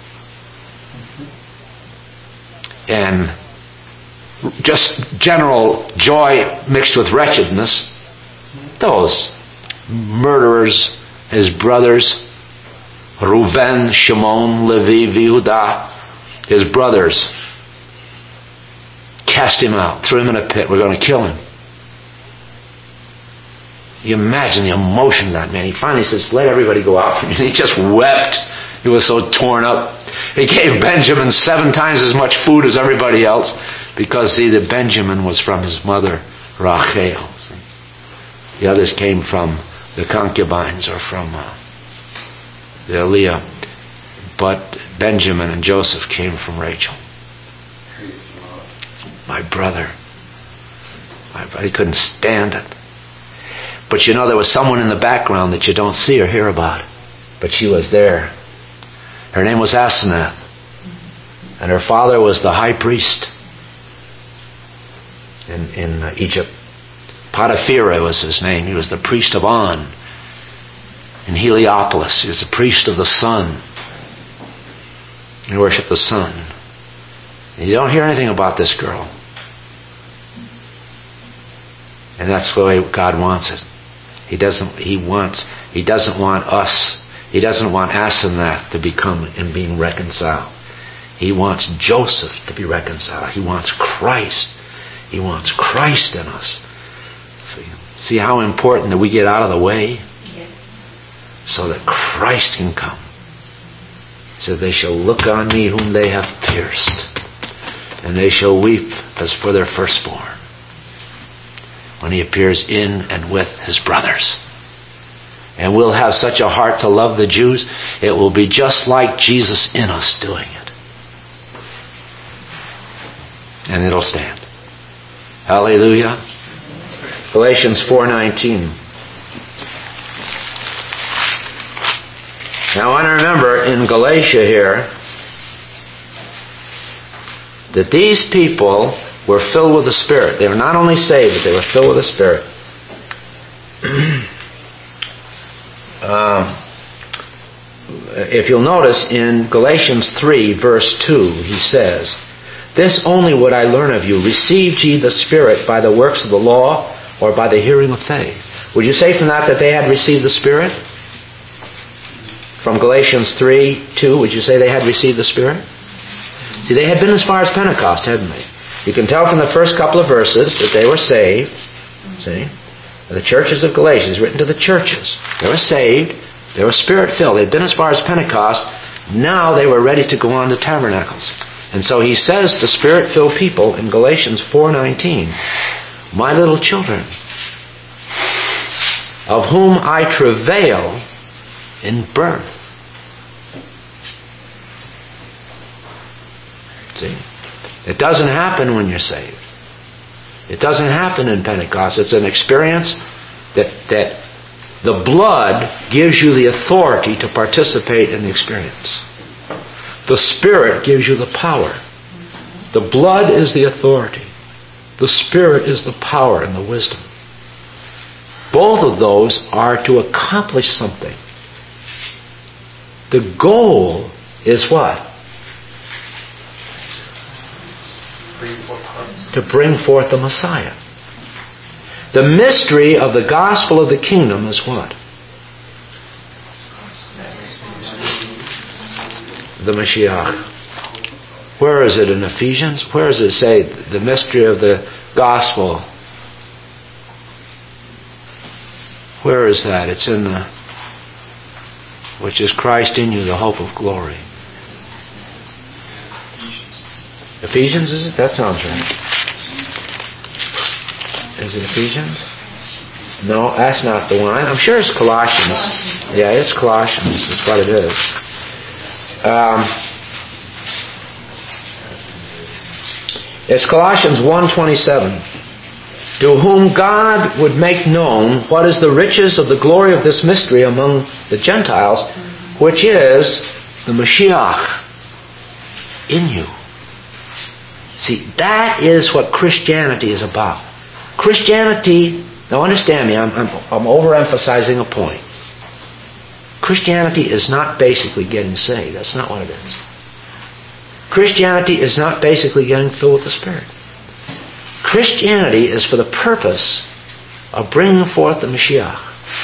and just general joy mixed with wretchedness. Those murderers, his brothers, Reuven, Shimon, Levi, Yehudah, his brothers, cast him out, threw him in a pit. We're going to kill him. You imagine the emotion of that man. He finally says, "Let everybody go out from you." And he just wept. He was so torn up. He gave Benjamin seven times as much food as everybody else because, see, the Benjamin was from his mother, Rachel. See? The others came from the concubines or from uh, the Leah. But Benjamin and Joseph came from Rachel. My brother. My brother. He couldn't stand it. But you know, there was someone in the background that you don't see or hear about. But she was there. Her name was Asenath. And her father was the high priest in, in Egypt. Potipharah was his name. He was the priest of On. In Heliopolis, he was the priest of the sun. He worshiped the sun. And you don't hear anything about this girl. And that's the way God wants it. He doesn't. He wants. He doesn't want us. He doesn't want Asenath to become and being reconciled. He wants Joseph to be reconciled. He wants Christ. He wants Christ in us. See, see how important that we get out of the way. Yes. so that Christ can come. He says, they shall look on me whom they have pierced, and they shall weep as for their firstborn, when he appears in and with his brothers. And we'll have such a heart to love the Jews, it will be just like Jesus in us doing it. And it'll stand. Hallelujah. Galatians four nineteen. Now I want to remember in Galatia here that these people were filled with the Spirit. They were not only saved, but they were filled with the Spirit. um, if you'll notice in Galatians three verse two, he says, this only would I learn of you. Received ye the Spirit by the works of the law or by the hearing of faith? Would you say from that that they had received the Spirit? From Galatians three two, would you say they had received the Spirit? See, they had been as far as Pentecost, hadn't they? You can tell from the first couple of verses that they were saved. See? The churches of Galatians, written to the churches. They were saved. They were Spirit-filled. They'd been as far as Pentecost. Now they were ready to go on to tabernacles. And so he says to Spirit-filled people in Galatians four nineteen, my little children, of whom I travail in birth. See? It doesn't happen when you're saved. It doesn't happen in Pentecost. It's an experience that, that the blood gives you the authority to participate in the experience. The Spirit gives you the power. The blood is the authority. The Spirit is the power and the wisdom. Both of those are to accomplish something. The goal is what? To bring forth the Messiah. The mystery of the gospel of the kingdom is what? The Mashiach. Where is it in Ephesians? Where does it say the mystery of the gospel? Where is that? It's in the, which is Christ in you, the hope of glory. Ephesians, is it? That sounds right. Is it Ephesians? No, that's not the one. I'm sure it's Colossians. Yeah, it's Colossians. That's what it is. Um, it's Colossians one twenty-seven. To whom God would make known what is the riches of the glory of this mystery among the Gentiles, which is the Mashiach in you. See, that is what Christianity is about. Christianity, now understand me, I'm, I'm, I'm overemphasizing a point. Christianity is not basically getting saved. That's not what it is. Christianity is not basically getting filled with the Spirit. Christianity is for the purpose of bringing forth the Mashiach.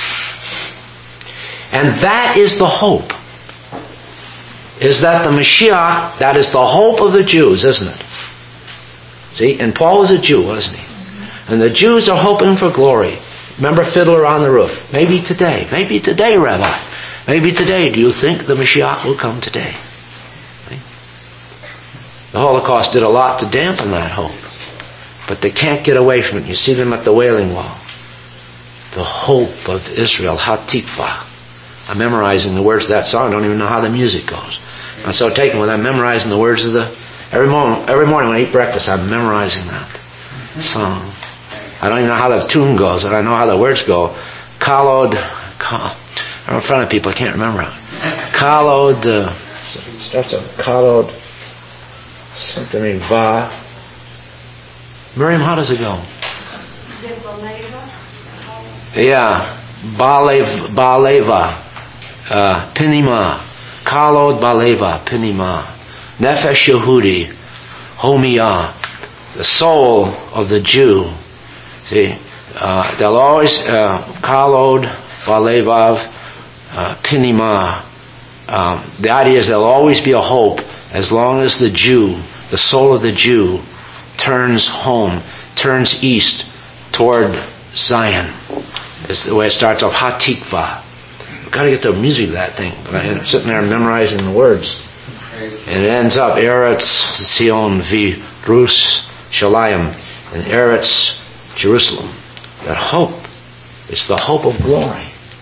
And that is the hope. Is that the Mashiach, that is the hope of the Jews, isn't it? See, and Paul was a Jew, wasn't he? And the Jews are hoping for glory. Remember Fiddler on the Roof? Maybe today. Maybe today, Rabbi. Maybe today. Do you think the Mashiach will come today? See? The Holocaust did a lot to dampen that hope. But they can't get away from it. You see them at the Wailing Wall. The hope of Israel, Hatikvah. I'm memorizing the words of that song. I don't even know how the music goes. I'm so taken with I'm memorizing the words of the... Every morning, every morning when I eat breakfast, I'm memorizing that song. I don't even know how the tune goes, but I know how the words go. Kalod... Kal, I'm in front of people, I can't remember. Kalod... Uh, it starts with Kalod... Something Va... Miriam, how does it go? Is it Baleva? Yeah. Balev, Baleva. Uh, Pinima. Kalod Baleva. Pinima. Nefesh Yehudi. Homiyah. The soul of the Jew. See? Uh, they'll always... Uh, Kalod Balevav. Uh, Pinima. Um, the idea is there'll always be a hope as long as the Jew, the soul of the Jew, turns home, turns east toward Zion. It's the way it starts off, Hatikvah. I've got to get the music of that thing. But I end up sitting there memorizing the words. And it ends up, Eretz Zion vi Rus Shalayim, and Eretz Jerusalem. That hope is the hope of glory.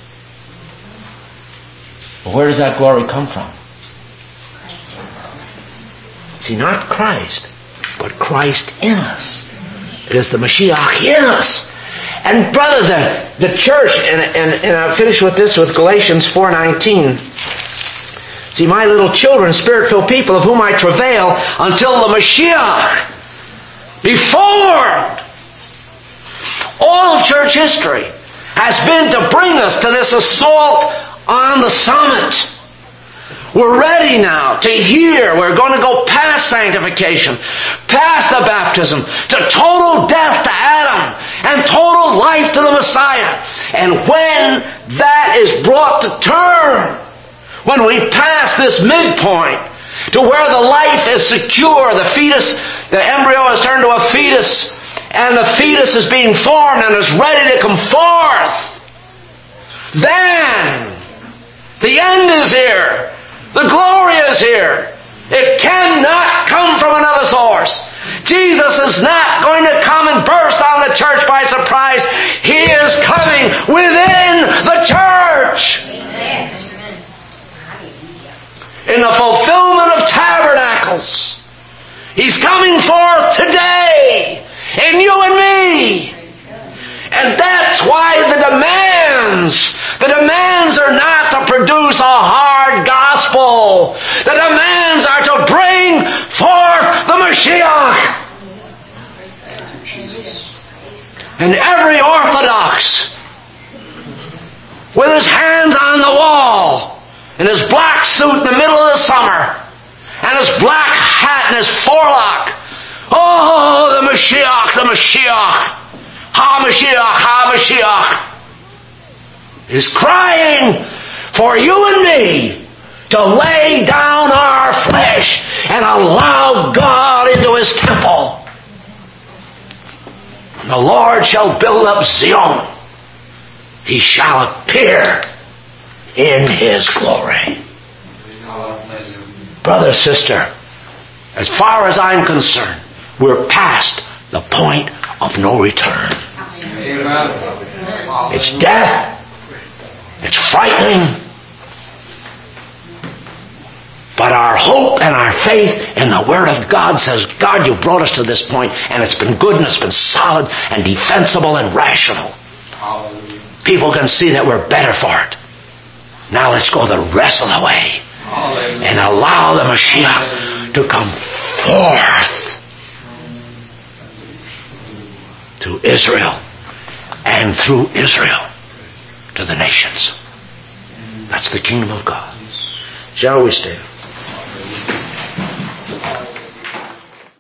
Well, where does that glory come from? See, not Christ, but Christ in us. It is the Mashiach in us. And brother, the, the church, and, and, and I'll finish with this with Galatians four nineteen. See, my little children, spirit-filled people, of whom I travail until the Mashiach be formed. All of church history has been to bring us to this assault on the summit. We're ready now to hear. We're going to go past sanctification, past the baptism, to total death to Adam and total life to the Messiah. And when that is brought to term, when we pass this midpoint to where the life is secure, the fetus, the embryo has turned to a fetus, and the fetus is being formed and is ready to come forth, then the end is here. The glory is here. It cannot come from another source. Jesus is not going to come and burst on the church by surprise. He is coming within the church. Amen. In the fulfillment of tabernacles. He's coming forth today in you and me. And that's why the demands, the demands are not to produce a hard gospel. The demands are to bring forth the Mashiach. And every Orthodox, with his hands on the wall, in his black suit in the middle of the summer, and his black hat and his forelock, oh, the Mashiach, the Mashiach. Ha-Mashiach, Ha-Mashiach, is crying for you and me to lay down our flesh and allow God into His temple. And the Lord shall build up Zion. He shall appear in His glory. Brother, sister, as far as I'm concerned, we're past the point of no return. Amen. It's death. It's frightening. But our hope and our faith in the Word of God says, God, you brought us to this point, and it's been good and it's been solid and defensible and rational. Hallelujah. People can see that we're better for it. Now let's go the rest of the way. Hallelujah. And allow the Mashiach to come forth to Israel and through Israel to the nations. That's the kingdom of God. Shall we stand?